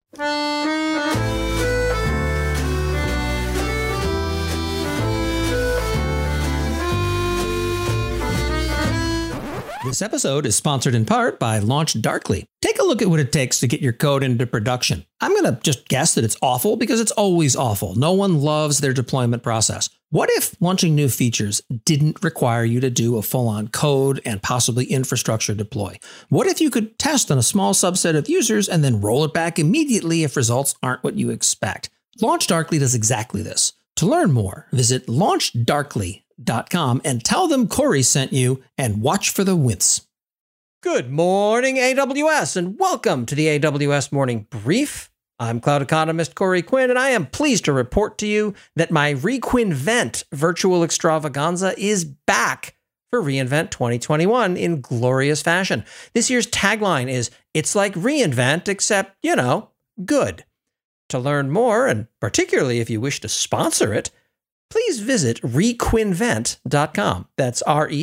This episode is sponsored in part by LaunchDarkly. Take a look at what it takes to get your code into production. I'm going to just guess that it's awful because it's always awful. No one loves their deployment process. What if launching new features didn't require you to do a full-on code and possibly infrastructure deploy? What if you could test on a small subset of users and then roll it back immediately if results aren't what you expect? LaunchDarkly does exactly this. To learn more, visit launchdarkly.com and tell them Corey sent you and watch for the wince. Good morning, AWS, and welcome to the AWS Morning Brief. I'm cloud economist Corey Quinn, and I am pleased to report to you that my reQuinvent virtual extravaganza is back for reInvent 2021 in glorious fashion. This year's tagline is, "It's like reInvent, except, good." To learn more, and particularly if you wish to sponsor it, please visit reQuinvent.com. That's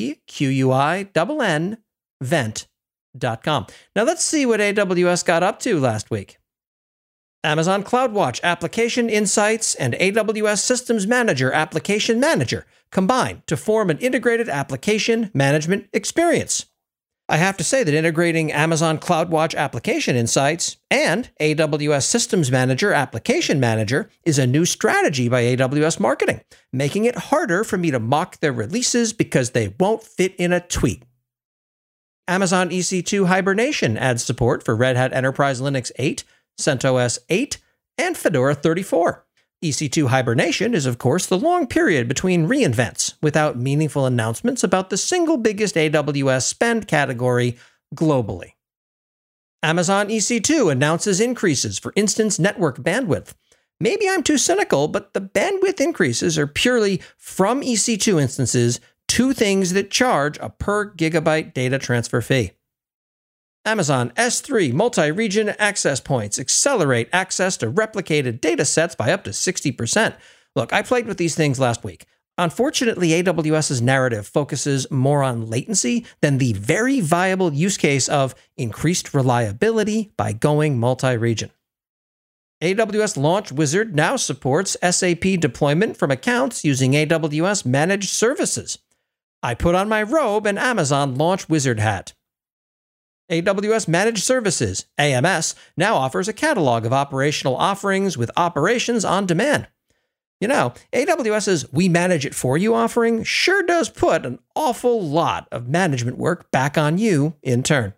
REQUINN vent.com. Now let's see what AWS got up to last week. Amazon CloudWatch Application Insights and AWS Systems Manager Application Manager combine to form an integrated application management experience. I have to say that integrating Amazon CloudWatch Application Insights and AWS Systems Manager Application Manager is a new strategy by AWS Marketing, making it harder for me to mock their releases because they won't fit in a tweet. Amazon EC2 Hibernation adds support for Red Hat Enterprise Linux 8, CentOS 8, and Fedora 34. EC2 Hibernation is, of course, the long period between reInvents without meaningful announcements about the single biggest AWS spend category globally. Amazon EC2 announces increases for instance network bandwidth. Maybe I'm too cynical, but the bandwidth increases are purely from EC2 instances to things that charge a per gigabyte data transfer fee. Amazon S3 multi-region access points accelerate access to replicated data sets by up to 60%. Look, I played with these things last week. Unfortunately, AWS's narrative focuses more on latency than the very viable use case of increased reliability by going multi-region. AWS Launch Wizard now supports SAP deployment from accounts using AWS Managed Services. I put on my robe and Amazon Launch Wizard hat. AWS Managed Services, AMS, now offers a catalog of operational offerings with operations on demand. AWS's We Manage It For You offering sure does put an awful lot of management work back on you in turn.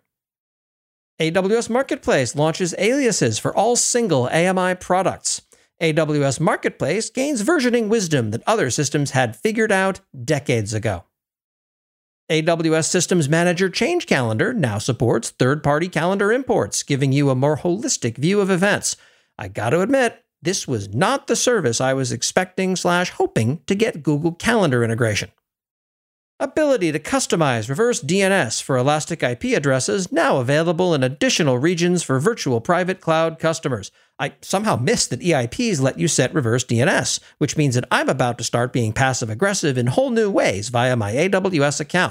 AWS Marketplace launches aliases for all single AMI products. AWS Marketplace gains versioning wisdom that other systems had figured out decades ago. AWS Systems Manager Change Calendar now supports third-party calendar imports, giving you a more holistic view of events. I got to admit, this was not the service I was expecting/hoping to get Google Calendar integration. Ability to customize reverse DNS for Elastic IP addresses now available in additional regions for virtual private cloud customers. I somehow missed that EIPs let you set reverse DNS, which means that I'm about to start being passive-aggressive in whole new ways via my AWS account.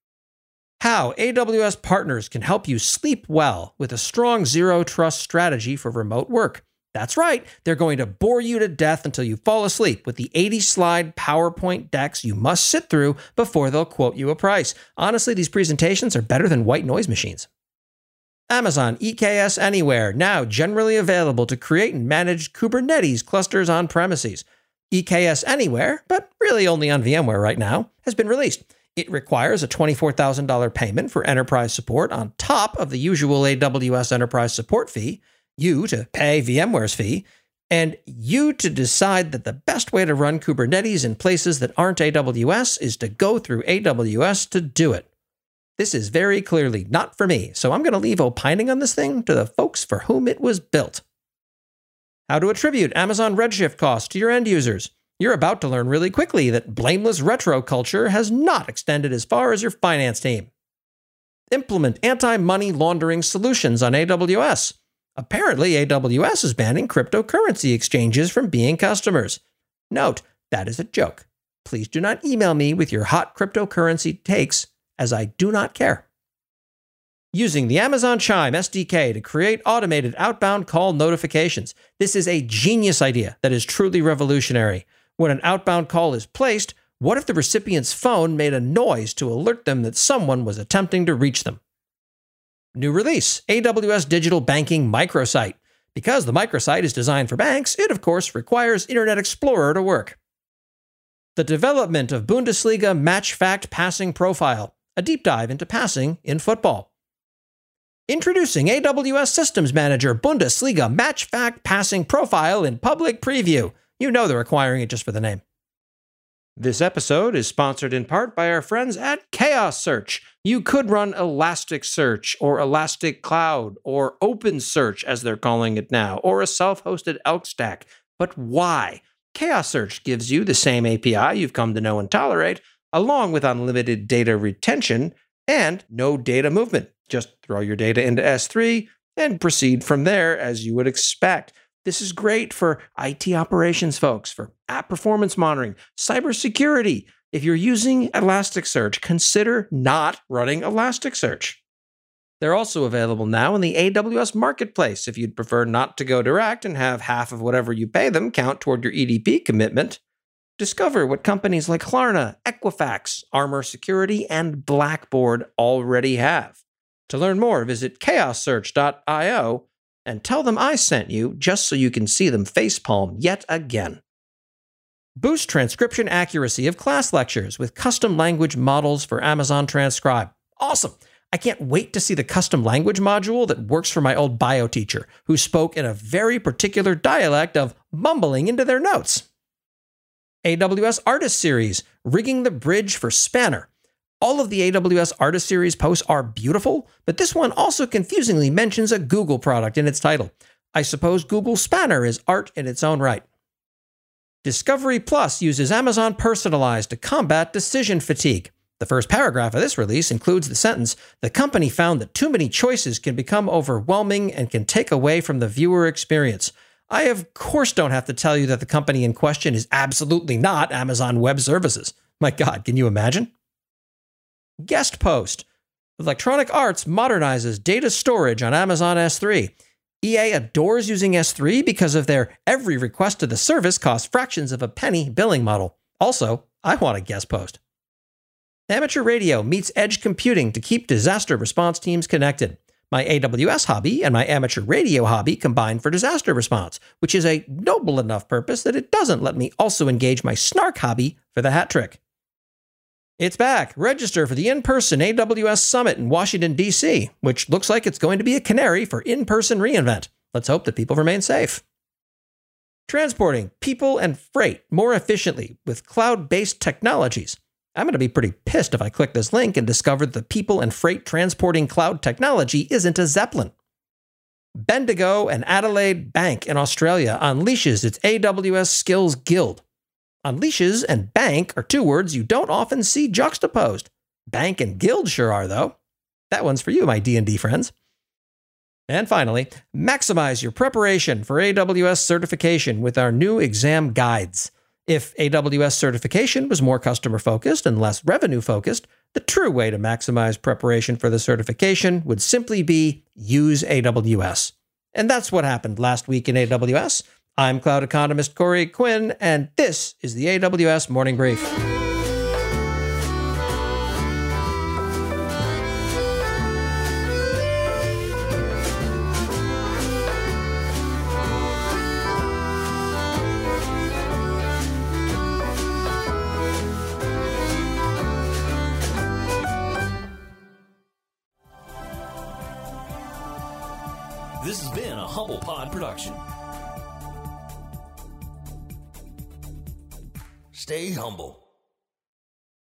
How AWS partners can help you sleep well with a strong zero-trust strategy for remote work. That's right, they're going to bore you to death until you fall asleep with the 80-slide PowerPoint decks you must sit through before they'll quote you a price. Honestly, these presentations are better than white noise machines. Amazon EKS Anywhere, now generally available to create and manage Kubernetes clusters on premises. EKS Anywhere, but really only on VMware right now, has been released. It requires a $24,000 payment for enterprise support on top of the usual AWS enterprise support fee, you to pay VMware's fee, and you to decide that the best way to run Kubernetes in places that aren't AWS is to go through AWS to do it. This is very clearly not for me, so I'm going to leave opining on this thing to the folks for whom it was built. How to attribute Amazon Redshift costs to your end users. You're about to learn really quickly that blameless retro culture has not extended as far as your finance team. Implement anti-money laundering solutions on AWS. Apparently, AWS is banning cryptocurrency exchanges from being customers. Note, that is a joke. Please do not email me with your hot cryptocurrency takes, as I do not care. using the Amazon Chime SDK to create automated outbound call notifications. This is a genius idea that is truly revolutionary. When an outbound call is placed, what if the recipient's phone made a noise to alert them that someone was attempting to reach them? New release, AWS Digital Banking Microsite. Because the microsite is designed for banks, it of course requires Internet Explorer to work. The development of Bundesliga Match Fact Passing Profile, a deep dive into passing in football. Introducing AWS Systems Manager Bundesliga Match Fact Passing Profile in public preview. You know they're acquiring it just for the name. This episode is sponsored in part by our friends at Chaos Search. You could run Elasticsearch or Elastic Cloud or OpenSearch as they're calling it now, or a self-hosted Elk Stack. But why? Chaos Search gives you the same API you've come to know and tolerate, along with unlimited data retention and no data movement. Just throw your data into S3 and proceed from there as you would expect. This is great for IT operations folks, for app performance monitoring, cybersecurity. If you're using Elasticsearch, consider not running Elasticsearch. They're also available now in the AWS Marketplace if you'd prefer not to go direct and have half of whatever you pay them count toward your EDP commitment. Discover what companies like Klarna, Equifax, Armor Security, and Blackboard already have. To learn more, visit chaossearch.io and tell them I sent you just so you can see them facepalm yet again. Boost transcription accuracy of class lectures with custom language models for Amazon Transcribe. Awesome! I can't wait to see the custom language module that works for my old bio teacher, who spoke in a very particular dialect of mumbling into their notes. AWS Artist Series, rigging the bridge for Spanner. All of the AWS Artist Series posts are beautiful, but this one also confusingly mentions a Google product in its title. I suppose Google Spanner is art in its own right. Discovery Plus uses Amazon Personalized to combat decision fatigue. The first paragraph of this release includes the sentence, "The company found that too many choices can become overwhelming and can take away from the viewer experience." I, of course, don't have to tell you that the company in question is absolutely not Amazon Web Services. My God, can you imagine? Guest post. Electronic Arts modernizes data storage on Amazon S3. EA adores using S3 because of their every request to the service costs fractions of a penny billing model. Also, I want a guest post. Amateur radio meets edge computing to keep disaster response teams connected. My AWS hobby and my amateur radio hobby combine for disaster response, which is a noble enough purpose that it doesn't let me also engage my snark hobby for the hat trick. It's back. Register for the in-person AWS Summit in Washington, D.C., which looks like it's going to be a canary for in-person reInvent. Let's hope that people remain safe. Transporting people and freight more efficiently with cloud-based technologies. I'm going to be pretty pissed if I click this link and discover that the people and freight transporting cloud technology isn't a Zeppelin. Bendigo and Adelaide Bank in Australia unleashes its AWS Skills Guild. Unleashes and bank are two words you don't often see juxtaposed. Bank and guild sure are, though. That one's for you, my D&D friends. And finally, maximize your preparation for AWS certification with our new exam guides. If AWS certification was more customer-focused and less revenue-focused, the true way to maximize preparation for the certification would simply be use AWS. And that's what happened last week in AWS. I'm cloud economist Corey Quinn, and this is the AWS Morning Brief. This has been a Humble Pod production. Stay humble.